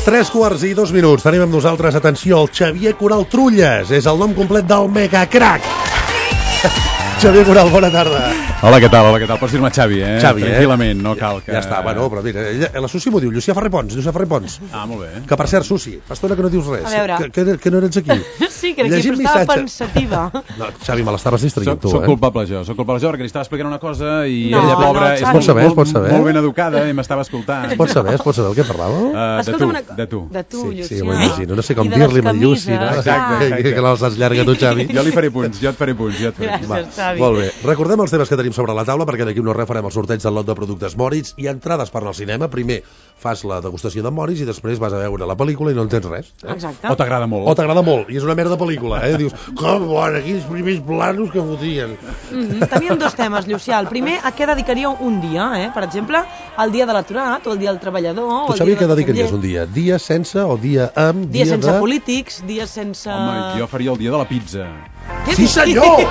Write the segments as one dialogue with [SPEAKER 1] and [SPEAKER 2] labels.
[SPEAKER 1] 3:02. Tenim amb nosaltres, atenció, el Xavier Coral Trulles. És el nom complet del megacrac. Xavier Coral, bona tarda.
[SPEAKER 2] Hola, què tal? Pots dir-me Xavi,
[SPEAKER 1] Xavi,
[SPEAKER 2] tranquil·lament, no cal que...
[SPEAKER 1] Ja està, bueno, però mira, la Susi m'ho diu, Llucià Ferrer Pons.
[SPEAKER 2] Ah, molt bé.
[SPEAKER 1] Que per cert, Susi, fa estona que no dius res.
[SPEAKER 3] A veure.
[SPEAKER 1] Que no eres aquí.
[SPEAKER 3] Sí, que era aquí, però estava pensativa.
[SPEAKER 1] No, Xavi, me l'estaves distraient tu,
[SPEAKER 2] Soc culpable jo, perquè li estava explicant una cosa i
[SPEAKER 3] No,
[SPEAKER 2] ella, pobra,
[SPEAKER 3] no,
[SPEAKER 2] és
[SPEAKER 1] pots saber.
[SPEAKER 2] molt ben educada i m'estava escoltant.
[SPEAKER 1] Pots saber el que parlàveu?
[SPEAKER 2] De tu.
[SPEAKER 3] De tu, Llucià.
[SPEAKER 1] Sí, m'ho imagino. No sé com dir-li amb el Lluci, no?
[SPEAKER 2] Exacte.
[SPEAKER 1] Que no els has llarga tu, Xavi.
[SPEAKER 2] Jo li faré punts, jo et faré punts.
[SPEAKER 3] Gràcies, Xavi.
[SPEAKER 1] Molt bé. Recordem els temes que tenim sobre la taula, perquè d'aquí no res farem el sorteig del lot de productes Moritz i entrades per anar al cinema. Primer fas la degustació de Moritz i després vas a veure la pel·lícula i no entens res.
[SPEAKER 3] Exacte.
[SPEAKER 2] O t'agrada molt.
[SPEAKER 1] I és una merda de pel·lícula, Dius, com bona, quins primers planos que fotien.
[SPEAKER 3] Teníem dos temes, Llucià. El primer, a què dedicaria un dia, Per exemple, el dia de l'aturat o el dia del treballador.
[SPEAKER 1] Tu sabies què dedicaries un dia? Dia sense o dia amb?
[SPEAKER 3] Dia sense polítics, dia sense...
[SPEAKER 2] Home, jo faria el dia de la pizza.
[SPEAKER 1] Sí, senyor!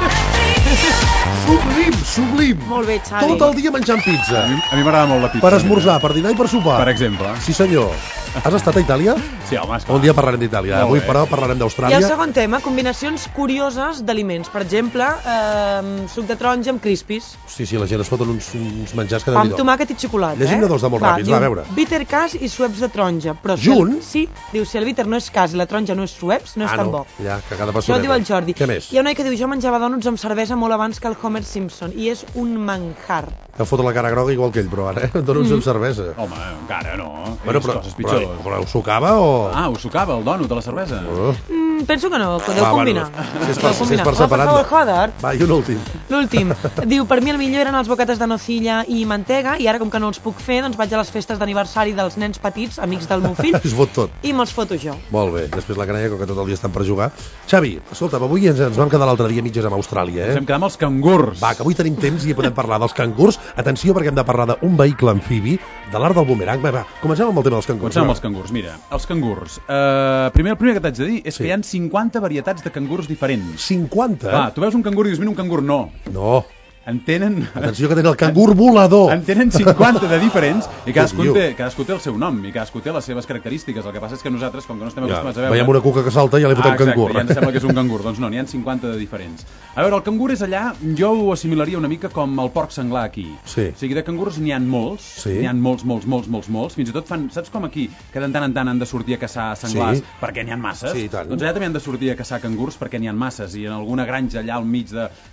[SPEAKER 1] Sublim!
[SPEAKER 3] Molt bé, Xavi.
[SPEAKER 1] Tot el dia menjant pizza.
[SPEAKER 2] A mi m'agrada molt la pizza.
[SPEAKER 1] Per esmorzar, per dinar i per sopar.
[SPEAKER 2] Per exemple.
[SPEAKER 1] Sí, senyor. Has estat a Itàlia?
[SPEAKER 2] Sí, home, esclar.
[SPEAKER 1] Un dia parlarem d'Itàlia. Avui, però, parlarem
[SPEAKER 3] I
[SPEAKER 1] d'Austràlia.
[SPEAKER 3] el segon tema, combinacions curioses d'aliments. Per exemple, suc de taronja amb crispis.
[SPEAKER 1] Sí, la gent es foten uns menjars que
[SPEAKER 3] Amb
[SPEAKER 1] déu-n'hi-do.
[SPEAKER 3] tomàquet i xocolata.
[SPEAKER 1] Llegim-ne dos de molt ràpids, va, a veure.
[SPEAKER 3] Bitter cas i sueps de taronja. Però
[SPEAKER 1] Junts?
[SPEAKER 3] Sí, diu, si el bitter no és cas i la taronja no és sueps, no és tan bo.
[SPEAKER 1] Ja, que cada
[SPEAKER 3] Això ho diu el Jordi.
[SPEAKER 1] Què més?
[SPEAKER 3] Hi ha un noi que diu, jo menjava dònuts amb cervesa molt abans que el Homer Simpson, i és un manjar.
[SPEAKER 1] Que fot la cara groga igual que ell, però ara, donuts amb cervesa.
[SPEAKER 2] Home, encara no.
[SPEAKER 1] Bueno,
[SPEAKER 2] Coses pitjors.
[SPEAKER 1] però ho sucava o...?
[SPEAKER 2] Ho sucava, el dònut de la cervesa.
[SPEAKER 3] Penso que no, que deu combinar.
[SPEAKER 1] Si és per separat,
[SPEAKER 3] joder.
[SPEAKER 1] Va, i un últim.
[SPEAKER 3] L'últim. Diu, per mi el millor eren els bocates de nocilla i mantega, i ara, com que no els puc fer, doncs vaig a les festes d'aniversari dels nens petits, amics del meu fill,
[SPEAKER 1] Es fot tot.
[SPEAKER 3] i me'ls foto jo.
[SPEAKER 1] Molt bé, després la canalla, com que tot el dia estan per jugar. Xavi, escolta'm, avui ens vam quedar l'altre dia mitges amb Austràlia,
[SPEAKER 2] Ens hem quedat amb els cangurs.
[SPEAKER 1] Va, que avui tenim temps i podem parlar dels cangurs. Atenció, perquè hem de parlar d'un vehicle amfibi, de l'art del bumerang. Va, comencem amb el tema dels cangurs.
[SPEAKER 2] Comencem amb els cangurs. Mira, els cangurs. El primer que t'haig de dir és que hi ha 50 varietats de cangurs diferents.
[SPEAKER 1] 50?
[SPEAKER 2] Va, tu veus un cangur i dius, mira, un cangur no.
[SPEAKER 1] No.
[SPEAKER 2] Atenció
[SPEAKER 1] que tenen el cangur volador.
[SPEAKER 2] En tenen 50 de diferents i cadascú té el seu nom i cadascú té les seves característiques. El que passa és que nosaltres, com que no estem acostumats a veure...
[SPEAKER 1] Veiem una cuca que salta i ja li fotem cangur.
[SPEAKER 2] Ja ens sembla que és un cangur. Doncs no, n'hi ha 50 de diferents. A veure, el cangur és allà, jo ho assimilaria una mica com el porc senglar aquí.
[SPEAKER 1] Sí.
[SPEAKER 2] O sigui, de cangurs n'hi ha molts, n'hi ha molts. Fins i tot fan, saps com aquí, que de tant en tant han de sortir a caçar senglars perquè n'hi ha masses?
[SPEAKER 1] Sí, tant.
[SPEAKER 2] Doncs allà també han de sortir a caçar cangurs perquè n'hi ha masses i en alguna granja allà al mig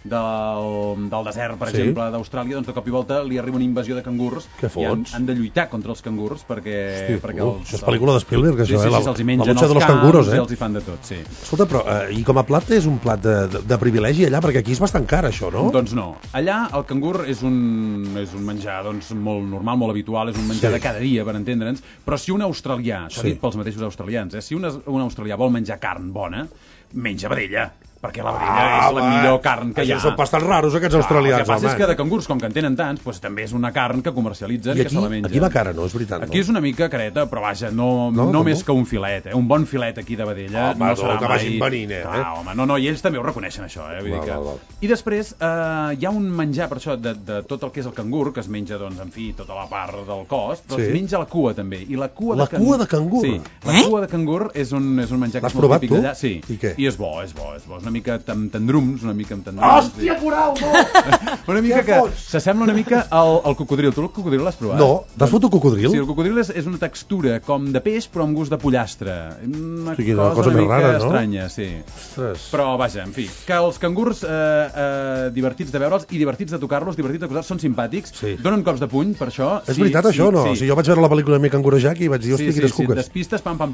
[SPEAKER 2] del desert, per exemple, d'Austràlia, doncs de cop i volta li arriba una invasió de cangurs i han de lluitar contra els cangurs perquè
[SPEAKER 1] això és pel·lícula de Spielberg, això,
[SPEAKER 2] se'ls hi mengen els
[SPEAKER 1] cangurs,
[SPEAKER 2] i els hi fan de tot, sí.
[SPEAKER 1] Escolta, però, i com a plat és un plat de privilegi allà, perquè aquí és bastant car, això, no?
[SPEAKER 2] Doncs no. Allà el cangur és un menjar doncs, molt normal, molt habitual, és un menjar de cada dia, per entendre'ns, però si un australià, això dit pels mateixos australians, si un australià vol menjar carn bona, menja vedella, perquè la vedella és la millor carn que hi ha.
[SPEAKER 1] Són bastant raros, aquests australians.
[SPEAKER 2] El que passa és que de cangurs, com que en tenen tants, doncs també és una carn que comercialitzen i que se la mengen.
[SPEAKER 1] Aquí va cara, no? És veritat.
[SPEAKER 2] Aquí és una mica careta, però vaja, no més que un filet. Un bon filet aquí de vedella no serà
[SPEAKER 1] que vagin venint,
[SPEAKER 2] Home, no, i ells també ho reconeixen, això, vull dir que... I després hi ha un menjar, per això, de tot el que és el cangur, que es menja, doncs, en fi, tota la part del cos, però es menja la cua, també. I la cua de cangur? Sí, la cua de cangur és un menjar que és molt típic d'allà. Sí, i és bo. És una mica amb tendrums,
[SPEAKER 1] Hòstia, Coral, no!
[SPEAKER 2] Una mica que s'assembla una mica al cocodril. Tu el cocodril l'has provat?
[SPEAKER 1] No, t'has fotut cocodril?
[SPEAKER 2] Sí, el cocodril és una textura com de peix, però amb gust de pollastre. Una
[SPEAKER 1] cosa
[SPEAKER 2] una
[SPEAKER 1] més
[SPEAKER 2] mica
[SPEAKER 1] rara, no?
[SPEAKER 2] estranya, sí. Però, vaja, en fi, que els cangurs divertits de veure'ls i divertits de tocar-los, divertits de posar-los, són simpàtics, donen cops de puny, per això...
[SPEAKER 1] És veritat, això, no? Si jo vaig veure la pel·lícula de Mi Canguro Jack i vaig dir, hòstia, quines cuques.
[SPEAKER 2] Despistes, pam,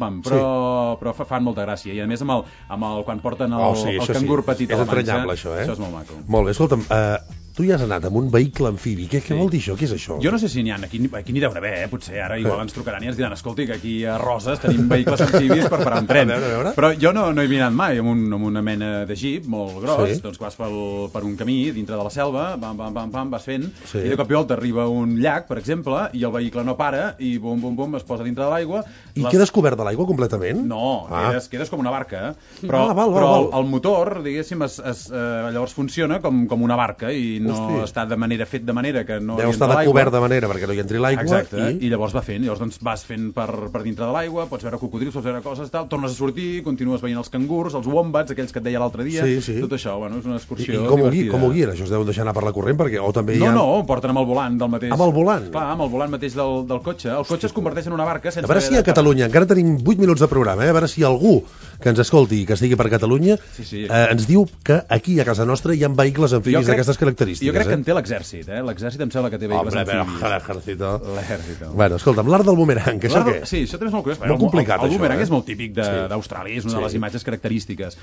[SPEAKER 2] però fan molta gràcia. I a més, quan porten el cangur petit a la panxa,
[SPEAKER 1] entranyable, això,
[SPEAKER 2] això és molt maco.
[SPEAKER 1] Molt bé, escolta'm, tu ja has anat amb un vehicle amfibi. Què vol dir això? Què és això?
[SPEAKER 2] Jo no sé si n'hi ha, aquí n'hi deuen haver, potser ara igual ens trucaran i ens diran, escolti, que aquí a Roses tenim vehicles amfibis per parar un tren.
[SPEAKER 1] A veure.
[SPEAKER 2] Però jo no he mirat mai amb una mena de jeep molt gros, doncs que vas per un camí dintre de la selva, vas fent, i de cop i volta arriba un llac, per exemple, i el vehicle no para, i bum, es posa dintre de l'aigua.
[SPEAKER 1] I quedes cobert de l'aigua completament?
[SPEAKER 2] No, quedes com una barca,
[SPEAKER 1] però
[SPEAKER 2] el motor, diguéssim, llavors funciona com una barca i no està fet de manera que no
[SPEAKER 1] deu estar de cobert de manera perquè no hi entri l'aigua.
[SPEAKER 2] Exacte, i llavors va fent. Llavors doncs, vas fent per dintre de l'aigua, pots veure cocodrils, pots veure coses, tal, tornes a sortir, continues veient els cangurs, els wombats, aquells que et deia l'altre dia, tot això, bueno, és una excursió divertida.
[SPEAKER 1] I com ho guien? Això es deuen deixar anar per la corrent? Perquè, o també
[SPEAKER 2] No, porten amb el volant del mateix.
[SPEAKER 1] Amb el volant?
[SPEAKER 2] Clar, amb el volant mateix del cotxe. El cotxe es converteix en una barca sense...
[SPEAKER 1] A veure si a Catalunya, encara tenim 8 minuts de programa, a veure si algú que ens escolti, que estigui per Catalunya, ens diu que aquí a casa nostra hi ha vehicles amfibis d'aquestes característiques.
[SPEAKER 2] Jo crec que en té l'exèrcit, L'exèrcit em sembla que té vehicles amfibis.
[SPEAKER 1] L'Ejército. Bueno, escolta'm, l'art del bumerang, que això què?
[SPEAKER 2] Sí, això també és molt curiós.
[SPEAKER 1] Molt complicat,
[SPEAKER 2] el bumerang és molt típic d'Austràlia, és una de les imatges característiques.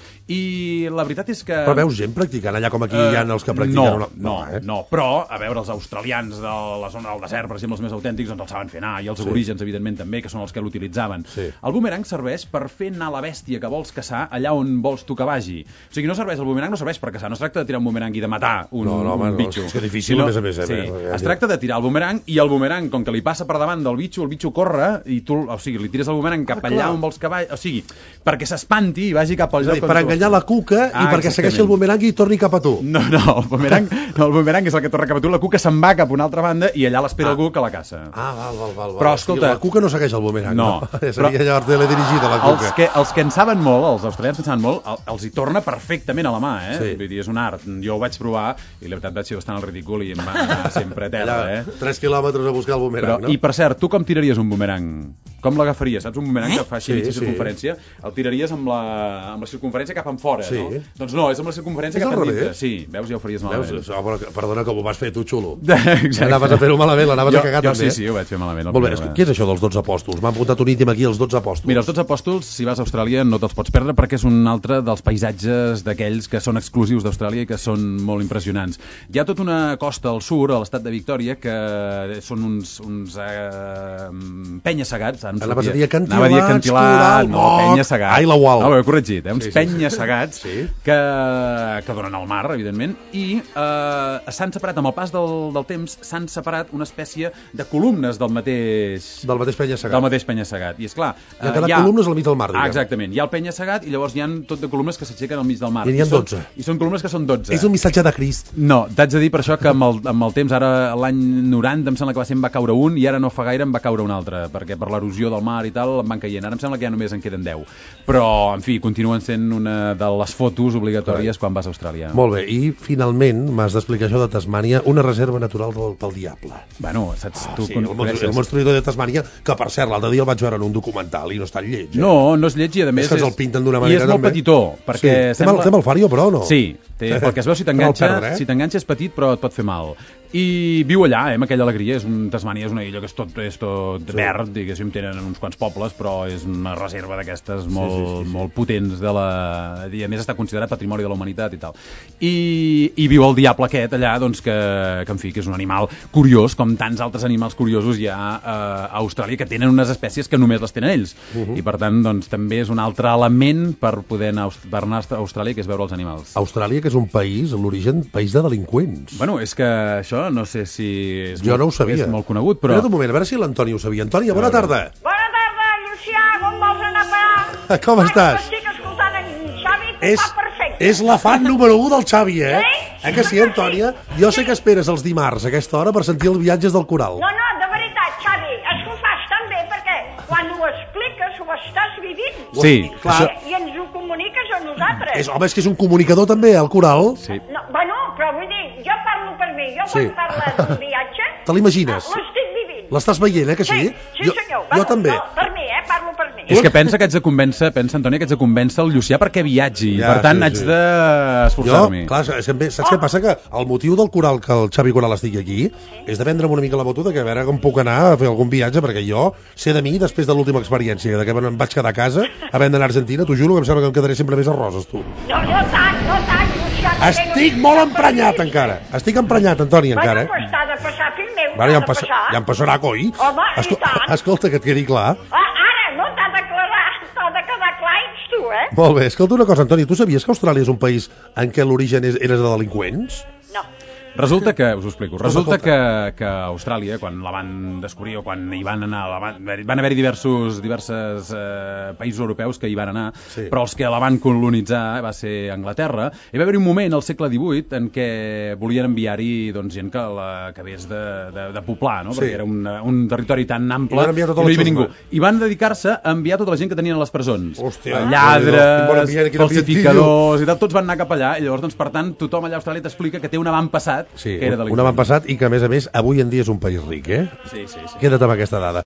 [SPEAKER 2] I la veritat és que...
[SPEAKER 1] Però veus gent practicant allà com aquí hi ha els que practiquen?
[SPEAKER 2] No, però, a veure, els australians de la zona del desert, per exemple, els més autèntics, doncs el saben fer anar, i els aborígens, evidentment, també, que són els que l'utilitzaven. El bumerang serveix per fer anar la bèstia que vols caçar allà on vols tu que vagi. O sigui, el bumerang no serveix per caçar, no es tracta de tirar un bumerang i de matar un bitxo.
[SPEAKER 1] És que difícil, a més a més.
[SPEAKER 2] Es tracta de tirar el bumerang, i el bumerang, com que li passa per davant del bitxo, el bitxo corre, i tu, o sigui, li tires el bumerang cap allà on vols que vagi, o sigui, perquè s'espanti i vagi cap al lloc.
[SPEAKER 1] Per enganyar la cuca i perquè segueixi el bumerang i torni cap a tu.
[SPEAKER 2] No, el bumerang és el que torna cap a tu, la cuca se'n va cap a una altra banda i allà l'espera algú que la caça.
[SPEAKER 1] Val.
[SPEAKER 2] Però, escolta...
[SPEAKER 1] La cuca no segueix el bumerang,
[SPEAKER 2] no?
[SPEAKER 1] Seria llavors teledirigida, la cuca.
[SPEAKER 2] Els que en saben molt, els australians que en saben molt, els hi torna perfectament a la mà, Vull dir, és un art. Jo ho vaig provar i la veritat vaig ser bastant al ridícul i em va anar sempre a terra,
[SPEAKER 1] 3 quilòmetres a buscar el bumerang, no?
[SPEAKER 2] I per cert, tu com tiraries un bumerang? Com l'agafaries? Saps un bumerang que fa així mitja circunferència? El tiraries amb la circunferència cap enfora, no? Doncs no, és amb la circunferència cap endintre. Sí, veus, ja ho faries malament.
[SPEAKER 1] Perdona, com ho vas fer tu, xulo.
[SPEAKER 2] Exacte.
[SPEAKER 1] Anaves a fer-ho malament, l'anaves a cagar també.
[SPEAKER 2] Sí, ho vaig fer malament.
[SPEAKER 1] Molt bé, què és això dels 12 apòstols? M'ha apuntat un ítem aquí, els 12 apòstols.
[SPEAKER 2] Mira, els 12 apòstols, si vas a Austràlia, no te'ls pots perdre perquè és un altre dels paisatges d'aquells que són exclusius d'Austràlia i que són molt impressionants. Hi ha tota una costa al sud, a l'estat de Victòria, que són uns penya-segats.
[SPEAKER 1] Anaves a dir acantilats,
[SPEAKER 2] penya-segats.
[SPEAKER 1] Ai, la uau.
[SPEAKER 2] Ho he corregit, uns penya-segats que donen al mar, evidentment, i s'han separat, amb el pas del temps, s'han separat una espècie de columnes del mateix penya-segat. I esclar...
[SPEAKER 1] I cada columna és al mig del mar, diguem.
[SPEAKER 2] Exactament. Hi ha el penya-segat i llavors hi ha tot de columnes que s'aixequen al mig del mar.
[SPEAKER 1] I n'hi ha 12.
[SPEAKER 2] I són columnes que són 12.
[SPEAKER 1] És un missatge de Crist.
[SPEAKER 2] No, t'haig de dir per això que amb el temps, ara l'any 90 em sembla que va caure un i ara no fa gaire en va caure un altre, perquè per l'erosió del mar i tal en van caient. Ara em sembla que ja només en queden 10. Però, en fi, continuen sent una de les fotos obligatòries quan vas a Austràlia.
[SPEAKER 1] Molt bé, i finalment m'has d'explicar això de Tasmània, una reserva natural pel diable.
[SPEAKER 2] Bueno, saps, tu
[SPEAKER 1] coneixes el monstruïdor de Tasmània, que per cert, l'altre dia el vaig veure en un documental i no està lleig.
[SPEAKER 2] No és lleig i a més
[SPEAKER 1] és que el pinten d'una manera...
[SPEAKER 2] I és molt petitó, perquè sembla...
[SPEAKER 1] Té mal fario, però, no?
[SPEAKER 2] Sí, pel que es veu, si t'enganxa és petit, però et pot fer mal. I viu allà, amb aquella alegria. Tasmània és una illa que és tot verd, diguéssim, tenen uns quants pobles, però és una reserva d'aquestes molt potents i a més està considerat patrimoni de la humanitat i tal. I viu el diable aquest allà, doncs que en fi, que és un animal curiós, com tants altres animals curiosos hi ha a Austràlia, que tenen unes espècies que només les tenen ells. I per tant, doncs també és un altre element per poder anar a Austràlia, que és veure els animals.
[SPEAKER 1] Austràlia, que és un país, l'origen, país de delinqüents.
[SPEAKER 2] Bueno, és que això no sé si
[SPEAKER 1] no ho sabia.
[SPEAKER 2] És molt conegut, però...
[SPEAKER 1] Espera't un moment, a veure si l'Antoni ho sabia. Antònia, bona tarda.
[SPEAKER 4] Bona tarda, Llucià, com vols anar a parar?
[SPEAKER 1] Com estàs?
[SPEAKER 4] Estic escoltant en Xavi, que fa perfecte.
[SPEAKER 1] És la fan número 1 del Xavi, que sí, Antònia? Jo sé que esperes els dimarts a aquesta hora per sentir els viatges del coral.
[SPEAKER 4] No, de veritat, Xavi, és que ho fas tan bé, perquè quan ho expliques ho estàs vivint.
[SPEAKER 2] Sí,
[SPEAKER 1] clar.
[SPEAKER 4] I ens ho comuniques a nosaltres.
[SPEAKER 1] Home, és que és un comunicador també, el coral.
[SPEAKER 2] Sí.
[SPEAKER 4] No, bueno, però vull dir, jo parlo per mi, quan parles d'un viatge...
[SPEAKER 1] Te l'imagines?
[SPEAKER 4] L'estic vivint.
[SPEAKER 1] L'estàs veient, que sí?
[SPEAKER 4] Sí, senyor.
[SPEAKER 1] Jo també.
[SPEAKER 4] No, per mi, parlo per mi.
[SPEAKER 2] És que pensa, Antònia, que haig de convèncer el Llucià perquè viatgi. Per tant, haig d'esforçar-me.
[SPEAKER 1] Clar, saps què passa? Que el motiu del coral que el Xavi Coral estigui aquí és de prendre'm una mica la batuta, que a veure com puc anar a fer algun viatge, perquè jo sé de mi després de l'última experiència, de que em vaig quedar a casa, havent d'anar a Argentina, t'ho juro que em sembla que em quedaré sempre més a roses, tu.
[SPEAKER 4] No tant, Llucià.
[SPEAKER 1] Estic molt emprenyat encara. Estic emprenyat, Antònia, encara.
[SPEAKER 4] Bueno, pues t'ha de passar, fill meu.
[SPEAKER 1] Ja em passarà, coi.
[SPEAKER 4] Home, i tant.
[SPEAKER 1] Escolta, que et quedi clar.
[SPEAKER 4] Ara, no? T'ha de quedar clar, ets tu,
[SPEAKER 1] Molt bé, escolta una cosa, Antònia, tu sabies que Austràlia és un país en què l'origen era de delinqüents?
[SPEAKER 4] No.
[SPEAKER 2] Resulta que, us ho explico, que a Austràlia, quan la van descobrir o quan hi van anar, van haver-hi diversos països europeus que hi van anar, però els que la van colonitzar va ser Anglaterra. Hi va haver un moment al segle XVIII en què volien enviar-hi gent que hagués de poblar, no? Perquè era un territori tan ample i no hi havia ningú. I van dedicar-se a enviar tota la gent que tenien a les presons. Lladres, falsificadors i tal, tots van anar cap allà, i llavors, per tant, tothom allà a Austràlia t'explica que té un avantpassat que era delicte.
[SPEAKER 1] Un avantpassat i que, a més, avui en dia és un país ric, eh?
[SPEAKER 2] Sí.
[SPEAKER 1] Queda't amb aquesta dada.